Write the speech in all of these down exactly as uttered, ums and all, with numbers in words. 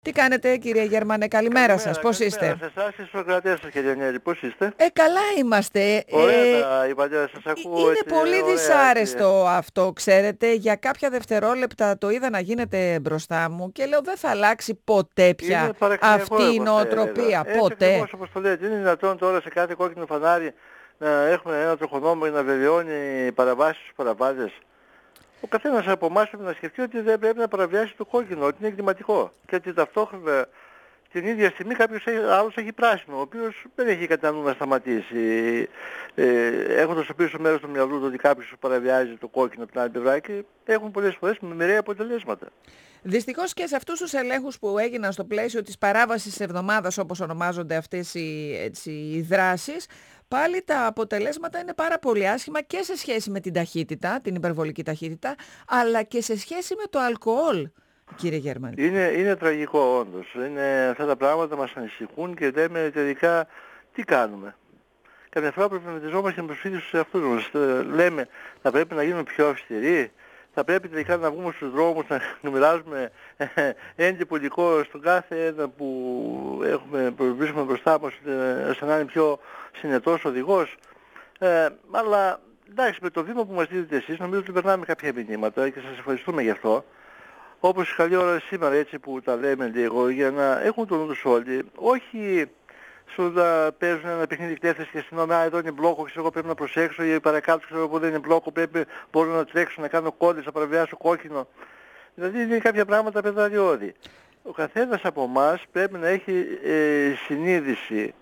Τι κάνετε, κύριε Γερμανέ, καλημέρα, καλημέρα σας, πώς καλημέρα είστε? σε εσάς και στους ακροατές σας, κύριε Νέρη, πώς είστε? Ε, καλά είμαστε. Ωραία ε, τα είπατε, σας ακούω Είναι έτσι, πολύ ωραία, δυσάρεστο έτσι. αυτό, ξέρετε. Για κάποια δευτερόλεπτα το είδα να γίνεται μπροστά μου και λέω δεν θα αλλάξει ποτέ πια Είναι παραξενιακό, αυτή η εγώ θα έλεγα. νοοτροπία. Έτσι Ποτέ. ακριβώς όπως το λέτε. Είναι δυνατόν τώρα σε κάθε κόκκινο φανάρι να έχουμε ένα τροχονόμο για να βεβαιώνει παραβάσεις στους παραβάτες? Ο καθένας από εμάς πρέπει να σκεφτεί ότι δεν πρέπει να παραβιάσει το κόκκινο, ότι είναι εγκληματικό. Και ότι ταυτόχρονα την ίδια στιγμή κάποιος άλλος έχει πράσινο, ο οποίος δεν έχει κατά νου να σταματήσει, ε, έχοντας στο πίσω μέρος του μυαλού του ότι κάποιος παραβιάζει το κόκκινο από την άλλη πλευρά, και έχουν πολλές φορές με μοιραία αποτελέσματα. Δυστυχώς και σε αυτούς τους ελέγχους που έγιναν στο πλαίσιο της παράβασης της εβδομάδας, όπως ονομάζονται αυτές οι, έτσι, οι δράσεις, πάλι τα αποτελέσματα είναι πάρα πολύ άσχημα και σε σχέση με την ταχύτητα, την υπερβολική ταχύτητα, αλλά και σε σχέση με το αλκοόλ, κύριε Γερμανέ. Είναι, είναι τραγικό όντως. Είναι, αυτά τα πράγματα μας ανησυχούν και λέμε τελικά τι κάνουμε. Καμιά φορά προβληματιζόμαστε και με προσφύγεις στους εαυτούς μας. Λέμε θα πρέπει να γίνουμε πιο αυστηροί. Θα πρέπει τελικά να βγούμε στους δρόμους να μοιράζουμε έντυπο υλικό στον κάθε ένα που έχουμε, που βρίσκουμε μπροστά μας, ώστε να είναι πιο συνετός οδηγός. Ε, αλλά εντάξει, με το βήμα που μας δίδετε εσείς νομίζω ότι περνάμε κάποια μηνύματα και σας ευχαριστούμε γι' αυτό. Όπως καλή ώρα σήμερα, έτσι που τα λέμε λίγο, για να έχουν το νου τους όλοι, όχι στο να παίζουν ένα παιχνίδι εκτέθεση και αστυνομία, α, εδώ είναι μπλόκο, ξέρω εγώ πρέπει να προσέξω, ή παρακάτω ξέρω εγώ δεν είναι μπλόκο, πρέπει, μπορώ να τρέξω, να κάνω κόλλες, να παραβιάσω κόκκινο. Δηλαδή είναι κάποια πράγματα πεδαριώδη. Ο καθένας από εμάς πρέπει να έχει ε, συνείδηση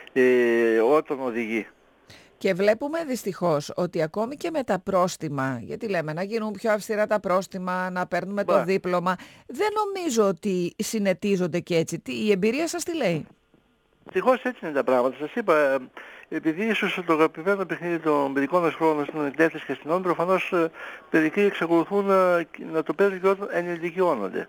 ε, όταν οδηγεί. Και βλέπουμε δυστυχώς ότι ακόμη και με τα πρόστιμα, γιατί λέμε να γίνουν πιο αυστηρά τα πρόστιμα, να παίρνουμε Μπα. το δίπλωμα, δεν νομίζω ότι συνετίζονται και έτσι. Τι, η εμπειρία σας τι λέει? Δυστυχώς έτσι είναι τα πράγματα. Σας είπα, επειδή ίσως το αγαπημένο παιχνίδι των παιδικών μας χρόνων στην εκτέλεση και αστυνών, προφανώς παιδικοί εξακολουθούν να, να το παίζουν και όταν ενηλικιώνονται.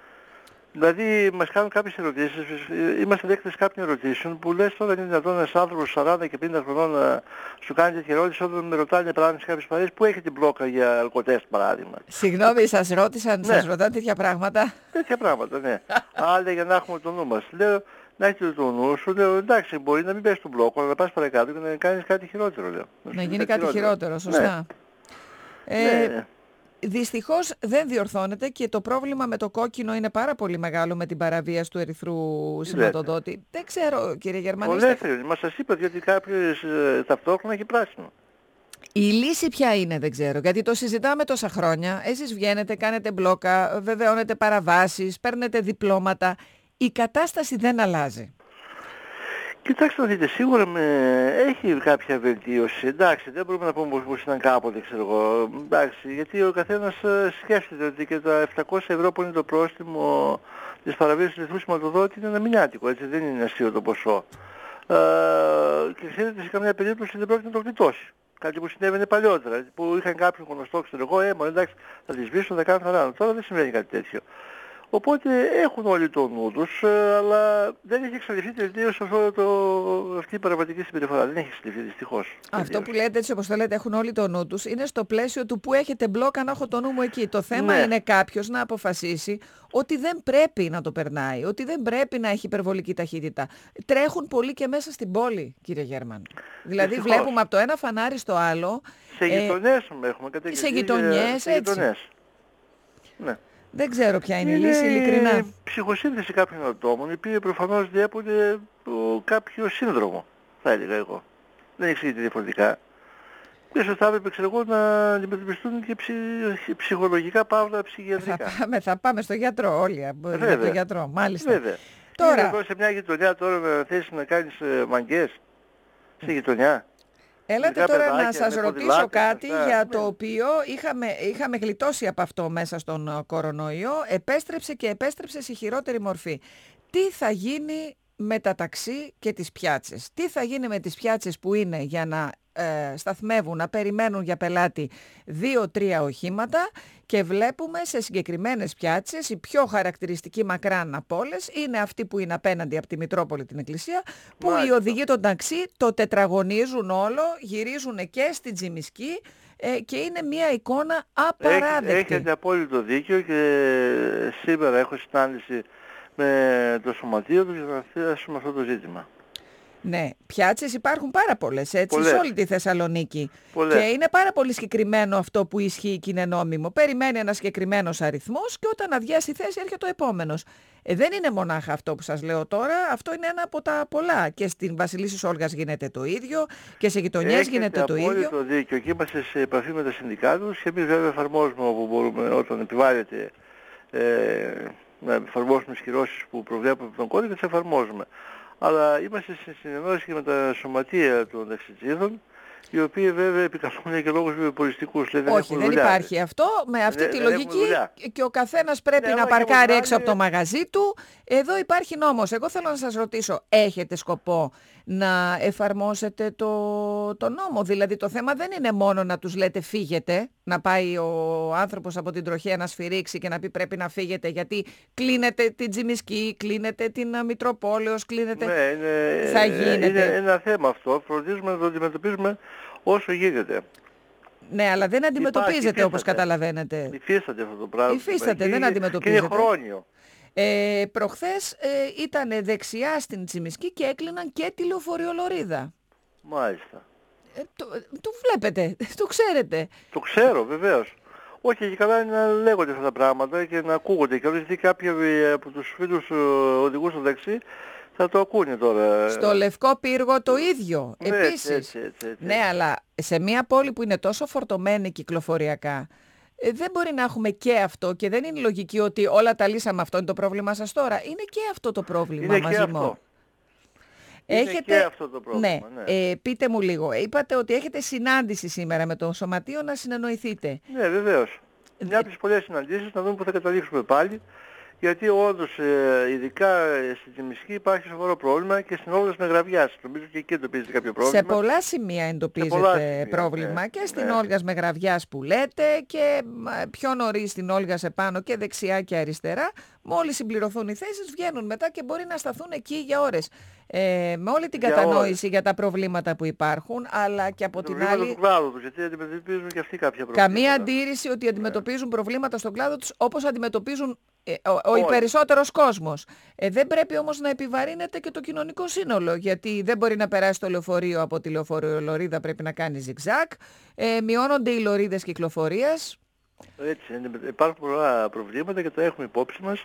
Δηλαδή μας κάνουν κάποιες ερωτήσεις, είμαστε δέκτες κάποιων ερωτήσεων που λες τώρα είναι δυνατόν ένας άνθρωπος σαράντα και πενήντα χρονών να σου κάνει τέτοια ερώτηση όταν με ρωτάνε πράγματα σε κάποιες παρέες που έχει την μπλόκα για αλκοτέστ παράδειγμα. Συγγνώμη, σας ρώτησαν, ναι. σας ρωτάνε τέτοια πράγματα? Τέτοια πράγματα, ναι. Άλλα για να έχουμε το νου μας. Λέω, να έχετε το νου σου, λέω εντάξει μπορεί να μην πέσει τον μπλόκο, αλλά να πας παρακάτω και να κάνεις κάτι χειρότερο, λέω. Να, να γίνει κάτι χειρότερο, χειρότερο σωστά. Ναι. Ε, ναι. Δυστυχώς δεν διορθώνεται και το πρόβλημα με το κόκκινο είναι πάρα πολύ μεγάλο με την παραβίαση του ερυθρού σηματοδότη. Δεν ξέρω, κύριε Γερμανέ. Ολέθριο, μα σας είπα διότι κάποιος ε, ταυτόχρονα έχει πράσινο. Η λύση ποια είναι, δεν ξέρω, γιατί το συζητάμε τόσα χρόνια. Εσείς βγαίνετε, κάνετε μπλόκα, βεβαιώνετε παραβάσεις, παίρνετε διπλώματα. Η κατάσταση δεν αλλάζει. Κοιτάξτε να δείτε, σίγουρα με... έχει κάποια βελτίωση. Εντάξει, δεν μπορούμε να πούμε πως ήταν κάποτε, ξέρω εγώ. Εντάξει, γιατί ο καθένας σκέφτεται ότι και τα επτακόσια ευρώ που είναι το πρόστιμο της παραβίασης του ερυθρού σηματοδότη είναι ένα μηνιάτικο, έτσι, δεν είναι αστείο το ποσό. Ε, και ξέρετε, σε καμία περίπτωση δεν πρόκειται να το γλιτώσει. Κάτι που συνέβαινε παλιότερα, που είχαν κάποιον γνωστό, ξέρω εγώ, ε, μόνο εντάξει, θα τη σβήσω, θα κάνω θαράνω. Τώρα δεν συμβαίνει κάτι τέτοιο. Οπότε έχουν όλοι το νου τους, αλλά δεν έχει εξαλειφθεί τελείως αυτό το, αυτή η παραβατική συμπεριφορά. Δεν έχει εξαλειφθεί δυστυχώς. Αυτό που λέτε, έτσι όπως το λέτε, έχουν όλοι το νου τους, είναι στο πλαίσιο του που έχετε μπλόκα να έχω το νου μου εκεί. Το θέμα ναι. είναι κάποιος να αποφασίσει ότι δεν πρέπει να το περνάει, ότι δεν πρέπει να έχει υπερβολική ταχύτητα. Τρέχουν πολύ και μέσα στην πόλη, κύριε Γέρμαν. Δηλαδή δυστυχώς. Βλέπουμε από το ένα φανάρι στο άλλο. Σε γειτονιές ε, έχουμε καταγγελίες. Σε γειτονιές, έτσι. Ναι. Δεν ξέρω ποια είναι, είναι η λύση, ειλικρινά. Είναι ψυχοσύνθεση κάποιων ατόμων, οι οποίοι προφανώς διέπονται από κάποιο σύνδρομο, θα έλεγα εγώ. Δεν εξηγείται διαφορετικά. Και ίσως θα έπρεπε, ξέρω εγώ, να αντιμετωπιστούν και ψυχ... ψυχολογικά παύλα ψυχιατρικά. Θα πάμε, θα πάμε στο γιατρό όλοι, για τον γιατρό, μάλιστα. Βέβαια. Τώρα. Είναι εδώ σε μια γειτονιά τώρα να θέσεις να κάνεις ε, μαγκές, στη γειτονιά. Έλατε τώρα παιδάκια, να σας ρωτήσω κάτι αυτά, για ναι. το οποίο είχαμε, είχαμε γλιτώσει από αυτό μέσα στον κορονοϊό, επέστρεψε και επέστρεψε σε χειρότερη μορφή. Τι θα γίνει με τα ταξί και τις πιάτσες? Τι θα γίνει με τις πιάτσες που είναι για να ε, σταθμεύουν, να περιμένουν για πελάτη δύο-τρία οχήματα, και βλέπουμε σε συγκεκριμένες πιάτσες, η πιο χαρακτηριστική μακράν από όλες είναι αυτή που είναι απέναντι από τη Μητρόπολη την Εκκλησία, που Μάλιστα. οι οδηγοί των ταξί το τετραγωνίζουν όλο, γυρίζουν και στην Τζιμισκή ε, και είναι μια εικόνα απαράδεκτη. Έχετε απόλυτο δίκιο, και σήμερα έχω συνάντηση με το σωματείο τους για να θέσουμε αυτό το ζήτημα. Ναι, πιάτσες υπάρχουν πάρα πολλές, έτσι, Πολλές. σε όλη τη Θεσσαλονίκη. Πολλές. Και είναι πάρα πολύ συγκεκριμένο αυτό που ισχύει και είναι νόμιμο. Περιμένει ένα συγκεκριμένος αριθμός και όταν αδειάσει η θέση έρχεται ο επόμενος. Ε, δεν είναι μονάχα αυτό που σας λέω τώρα, αυτό είναι ένα από τα πολλά. Και στην Βασιλίσσης Όλγας γίνεται το ίδιο και σε γειτονιές γίνεται το ίδιο. Έχετε απόλυτο δίκιο και είμαστε σε επαφή με τα συνδικάτα τους και εμείς βέβαια εφαρμόζουμε όπου μπορούμε όταν επιβάλλεται ε, να εφαρμόσουμε τις κυρώσεις που προβλέπουμε από τον κώδικα, τις εφαρμόζουμε. Αλλά είμαστε σε συνεννόηση και με τα σωματεία των ταξιτζίδων, οι οποίοι βέβαια επικαλούνται και λόγους βιοποριστικούς. Δηλαδή, όχι, δεν, δεν υπάρχει αυτό. Με αυτή δεν, τη δεν λογική και ο καθένας πρέπει ναι, να παρκάρει έξω από το μαγαζί του. Εδώ υπάρχει νόμος. Εγώ θέλω να σας ρωτήσω, έχετε σκοπό να εφαρμόσετε το, το νόμο? Δηλαδή το θέμα δεν είναι μόνο να τους λέτε φύγετε, να πάει ο άνθρωπος από την τροχέα να σφυρίξει και να πει πρέπει να φύγετε γιατί κλείνετε την Τζιμισκή, κλείνετε την Μητροπόλεως, κλείνετε... Ναι, είναι, θα γίνεται. Είναι ένα θέμα αυτό. Φροντίζουμε να το αντιμετωπίζουμε όσο γίνεται. Ναι, αλλά δεν αντιμετωπίζεται. Υπάρχει, όπως καταλαβαίνετε. Υφίσταται αυτό το πράγμα. Υφίσταται, δεν αντιμετωπίζεται. Και είναι χρόνιο. Ε, προχθές ε, ήταν δεξιά στην Τσιμισκή και έκλειναν και τη λεωφορειολωρίδα. Μάλιστα. Ε, το, το βλέπετε, το ξέρετε. Το ξέρω βεβαίως. Όχι, και καλά είναι να λέγονται αυτά τα πράγματα και να ακούγονται. Και γιατί κάποιοι από τους φίλους οδηγούς στο δεξί θα το ακούνε τώρα. Στο Λευκό Πύργο το ίδιο, ναι, επίσης. Έτσι, έτσι, έτσι. Ναι, αλλά σε μια πόλη που είναι τόσο φορτωμένη κυκλοφοριακά, ε, δεν μπορεί να έχουμε και αυτό και δεν είναι λογική ότι όλα τα λύσαμε, αυτό είναι το πρόβλημα σας τώρα. Είναι και αυτό το πρόβλημα είναι μαζί μου. Έχετε... Είναι και αυτό το πρόβλημα, ναι. ναι. Ε, πείτε μου λίγο, είπατε ότι έχετε συνάντηση σήμερα με το Σωματείο να συνεννοηθείτε. Ναι, βεβαίως. Μια από τις πολλές συναντήσεις, να δούμε που θα καταλήξουμε πάλι. Γιατί όντως, ε, ειδικά στην Τσιμισκή υπάρχει σοβαρό πρόβλημα και στην Όλγας με Γραβιάς. Νομίζω και εκεί εντοπίζεται κάποιο πρόβλημα. Σε πολλά σημεία εντοπίζεται πολλά σημεία, πρόβλημα ναι, και στην ναι. Όλγας με Γραβιάς που λέτε και πιο νωρίς στην Όλγας επάνω και δεξιά και αριστερά. Μόλις συμπληρωθούν οι θέσεις βγαίνουν μετά και μπορεί να σταθούν εκεί για ώρες. Ε, με όλη την για κατανόηση ώρες. για τα προβλήματα που υπάρχουν, αλλά και από το την άλλη... του κλάδου τους, γιατί αντιμετωπίζουν και αυτοί κάποια προβλήματα. Καμία αντίρρηση ότι αντιμετωπίζουν ναι. προβλήματα στον κλάδο τους όπως αντιμετωπίζουν ε, ο, ο περισσότερος κόσμος. Ε, δεν πρέπει όμως να επιβαρύνεται και το κοινωνικό σύνολο, γιατί δεν μπορεί να περάσει το λεωφορείο από τη λεωφορειολωρίδα, πρέπει να κάνει ζιγζάκ, ε, μειώνονται οι λωρίδες κυκλοφορίας. Έτσι, υπάρχουν πολλά προβλήματα και τα έχουμε υπόψη μας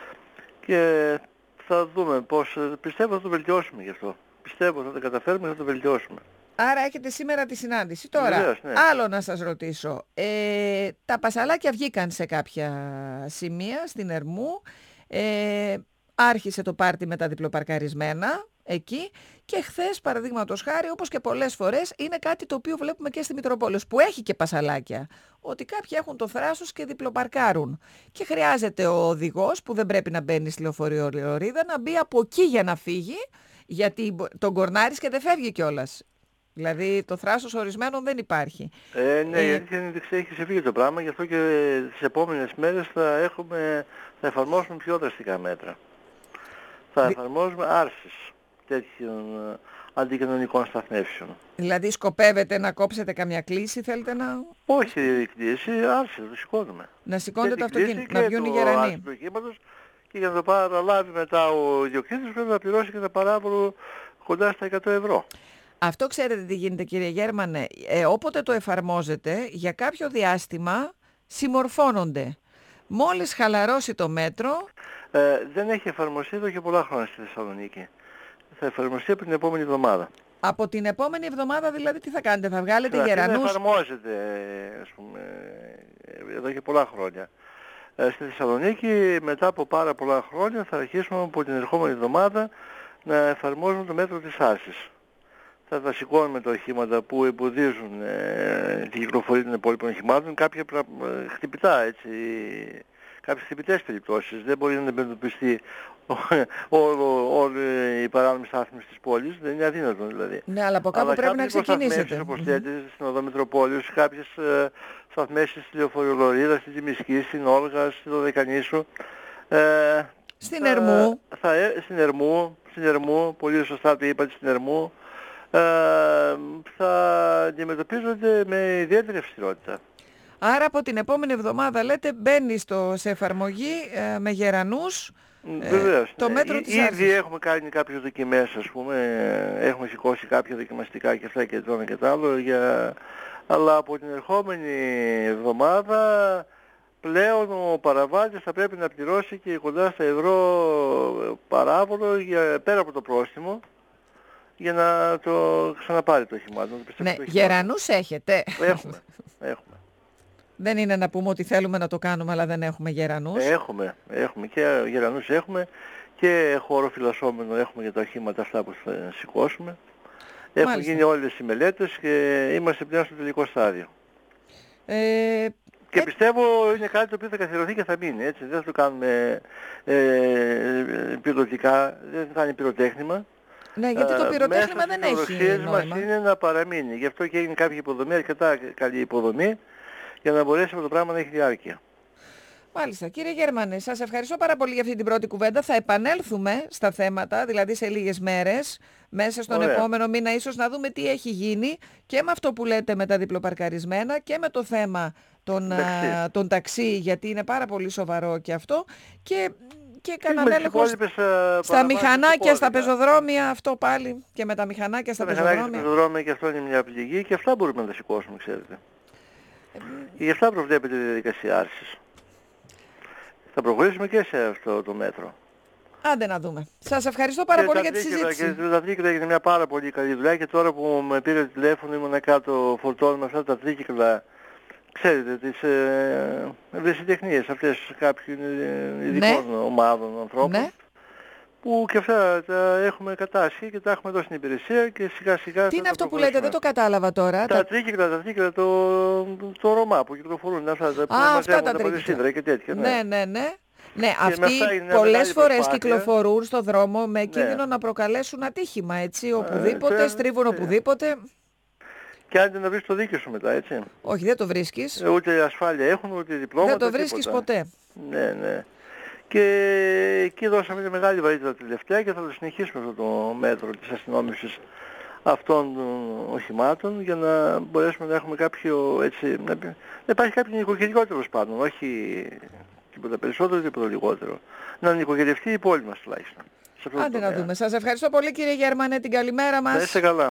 και θα δούμε πώς, πιστεύω θα το βελτιώσουμε γι' αυτό. Πιστεύω θα το καταφέρουμε και θα το βελτιώσουμε. Άρα έχετε σήμερα τη συνάντηση. Τώρα, βεβαίως, ναι. άλλο να σας ρωτήσω. Ε, τα πασαλάκια βγήκαν σε κάποια σημεία στην Ερμού. Ε, άρχισε το πάρτι με τα διπλοπαρκαρισμένα εκεί και χθες, παραδείγματος χάρη, όπως και πολλές φορές, είναι κάτι το οποίο βλέπουμε και στη Μητροπόλεως, που έχει και πασαλάκια. Ότι κάποιοι έχουν το θράσος και διπλοπαρκάρουν. Και χρειάζεται ο οδηγός, που δεν πρέπει να μπαίνει στη λεωφορειολωρίδα, να μπει από εκεί για να φύγει, γιατί τον κορνάρεις και δεν φεύγει κιόλας. Δηλαδή το θράσος ορισμένων δεν υπάρχει. Ε, ναι, ε, γιατί έχει ξεφύγει το πράγμα, γι' αυτό και τις επόμενες μέρες θα, έχουμε, θα εφαρμόσουμε πιο δραστικά μέτρα. Θα Δη... εφαρμόσουμε άρσεις τέτοιων αντικοινωνικών σταθμεύσεων. Δηλαδή σκοπεύετε να κόψετε καμιά κλίση, θέλετε να... Όχι κλίση, άρση, το σηκώνουμε. Να σηκώνετε το αυτοκίνητο, να βγουν οι γερανοί. Και για να το παραλάβει μετά ο ιδιοκτήτης πρέπει να πληρώσει και ένα παράβολο κοντά στα εκατό ευρώ. Αυτό ξέρετε τι γίνεται, κύριε Γέρμανε, ε, όποτε το εφαρμόζετε για κάποιο διάστημα συμμορφώνονται. Μόλις χαλαρώσει το μέτρο... Ε, δεν έχει εφαρμοστεί εδώ και πολλά χρόνια στη Θεσσαλονίκη. Θα εφαρμοστεί από την επόμενη εβδομάδα. Από την επόμενη εβδομάδα δηλαδή τι θα κάνετε, θα βγάλετε θα γερανούς... Δεν εφαρμόζεται, ας πούμε, εδώ και πολλά χρόνια. Ε, στη Θεσσαλονίκη μετά από πάρα πολλά χρόνια θα αρχίσουμε από την ερχόμενη εβδομάδα να εφαρμόζουμε το μέτρο της άρσης. Θα τα σηκώνουμε τα οχήματα που εμποδίζουν ε, την κυκλοφορία των υπόλοιπων οχημάτων, κάποια πρα... χτυπητά, έτσι, κάποιες χτυπητές περιπτώσεις. Δεν μπορεί να αντιμετωπιστεί όλη η παράνομη στάθμιση της πόλης, δεν είναι αδύνατο δηλαδή. Ναι, αλλά από κάπου αλλά πρέπει να ξεκινήσετε. Όπως λέτε, στην Οδό Μητροπόλεως, κάποιες ε, σταθμίσεις στη Λεωφορειολωρίδα, στη Τζιμισκή, στην Όλγα, στη Δωδεκανήσου. Ε, στην Ερμού. Θα, θα, στην Ερμού, στην Ερμού, πολύ σωστά το είπατε, στην Ερμού. Ε, θα αντιμετωπίζονται με ιδιαίτερη αυστηρότητα. Άρα από την επόμενη εβδομάδα λέτε μπαίνει στο, σε εφαρμογή ε, με γερανούς Ε, Βεβαίως. Το ναι. μέτρο Ή, της ήδη άρσης. έχουμε κάνει κάποιες δοκιμές, ας πούμε, έχουμε σηκώσει κάποια δοκιμαστικά και αυτά και το ένα και το άλλο, για... αλλά από την ερχόμενη εβδομάδα πλέον ο παραβάτης θα πρέπει να πληρώσει και κοντά στα ευρώ παράβολο για, πέρα από το πρόστιμο, για να το ξαναπάρει το οχημά. Ναι, γερανούς έχετε. Έχουμε, έχουμε. Δεν είναι να πούμε ότι θέλουμε να το κάνουμε αλλά δεν έχουμε γερανούς. Έχουμε, έχουμε και γερανούς έχουμε και χώρο φυλασσόμενο έχουμε για τα οχήματα αυτά που θα σηκώσουμε. Έχουν Μάλιστα. γίνει όλες οι μελέτες και είμαστε πλέον στο τελικό στάδιο. Ε, Και ε, πιστεύω είναι κάτι το οποίο θα καθιερωθεί και θα μείνει, έτσι. Δεν θα το κάνουμε ε, πυροτικά, δεν θα κάνει πυροτέχνημα. ναι, γιατί το Ε, πυροτέχνημα δεν μέσα στις έχει φιλοδοξίες μας νόημα. είναι να παραμείνει. Γι' αυτό και έγινε κάποια υποδομή, αρκετά καλή υποδομή, για να μπορέσει αυτό το πράγμα να έχει διάρκεια. Μάλιστα. Κύριε Γέρμανε, σας ευχαριστώ πάρα πολύ για αυτή την πρώτη κουβέντα. Θα επανέλθουμε στα θέματα, δηλαδή σε λίγες μέρες, μέσα στον Ωραία. επόμενο μήνα ίσως να δούμε τι έχει γίνει και με αυτό που λέτε με τα διπλοπαρκαρισμένα και με το θέμα των, Ταξί. των ταξί, γιατί είναι πάρα πολύ σοβαρό και αυτό. Και, και Και κανέναν με τις έλεγχο υπόλοιπες, ε, στα παραβάσεις μηχανάκια, του στα κώδικα. πεζοδρόμια, αυτό πάλι και με τα μηχανάκια στα Τα μηχανάκια στα πεζοδρόμια. πεζοδρόμια και αυτό είναι μια πληγή και αυτά μπορούμε να τα σηκώσουμε, ξέρετε. Και γι' αυτά προβλέπεται η διαδικασία άρσης. Θα προχωρήσουμε και σε αυτό το μέτρο. Άντε να δούμε. Σας ευχαριστώ πάρα Και πολύ τα για τη τρίκυκλα- συζήτηση. Και τα τρίκυκλα έγινε μια πάρα πολύ καλή δουλειά και τώρα που με πήρε τηλέφωνο ήμουν κάτω φορτώνουμε αυτά τα τρίκυκλα, ξέρετε, τις ε, ευρεσιτεχνίες αυτές κάποιων ε, ειδικών ομάδων ανθρώπων. Ναι. Που και αυτά τα έχουμε κατάσχει και τα έχουμε δώσει στην υπηρεσία και σιγά σιγά Τι θα είναι τα αυτό που λέτε, δεν το προχωρήσουμε. κατάλαβα τώρα. Τα Τα- τρίκυκλα, τα τρίκυκλα, το, το Ρωμά που κυκλοφορούν, αυτά τα που Α, αυτά μαζεύουν τα από τη τρίκυκλα. σίδερα και τέτοια. Ναι. Ναι, ναι, ναι. Ναι, με αυτοί αυτά είναι μια πολλές μεγάλη φορές προσπάθεια. κυκλοφορούν στο δρόμο με Ναι. κίνδυνο να προκαλέσουν ατύχημα, έτσι, οπουδήποτε, ξέρετε, στρίβουν ε. οπουδήποτε. Και άντε να βρεις το δίκιο σου μετά, έτσι. Όχι, δεν το βρίσκεις. Ε, Ούτε ασφάλεια έχουν, ούτε διπλώματα. Δεν το βρίσκεις τίποτα. ποτέ. Ναι, ναι. Και εκεί δώσαμε μια μεγάλη βαρύτητα τελευταία και θα το συνεχίσουμε αυτό το μέτρο της αστυνόμευσης αυτών των οχημάτων για να μπορέσουμε να έχουμε κάποιο έτσι, να, να υπάρχει κάποιο νοικοκυριό τέλος πάντων, όχι τίποτα περισσότερο, τίποτα λιγότερο. Να νοικοκυριευτεί η πόλη μας τουλάχιστον. Σε αυτό το Άντε να τομέα. δούμε. Σας ευχαριστώ πολύ κύριε Γερμανέ, την καλημέρα μας. Να είστε καλά.